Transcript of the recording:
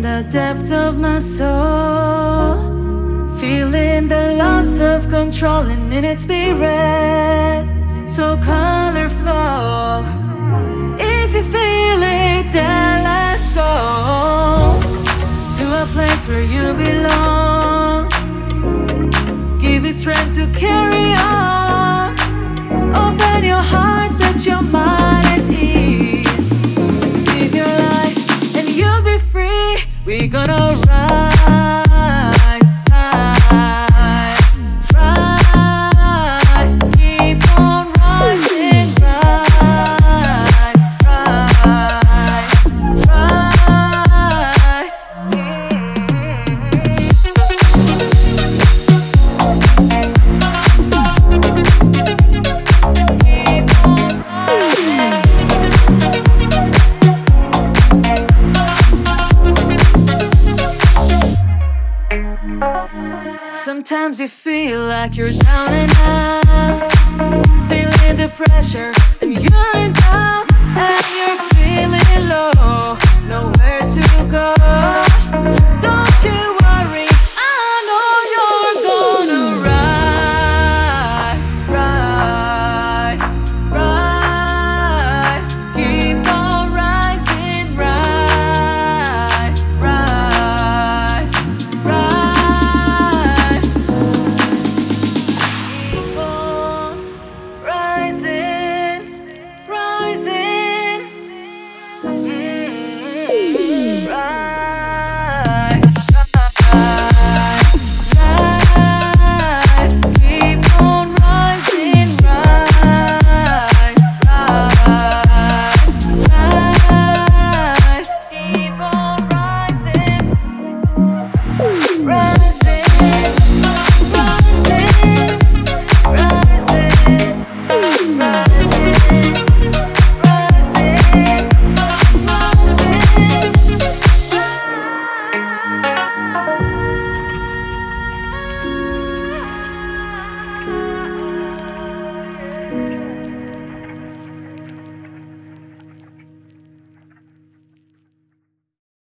the depth of my soul, feeling the loss of control and in its spirit, so colorful. If you feel it, then let's go to a place where you belong. Give it strength to carry on. Open your heart, set your mind at ease. Live your life and you'll be free. We're gonna rise, rise, rise. Keep on rising, rise, rise, rise. Sometimes you feel like you're down and out, feeling the pressure and you're in doubt.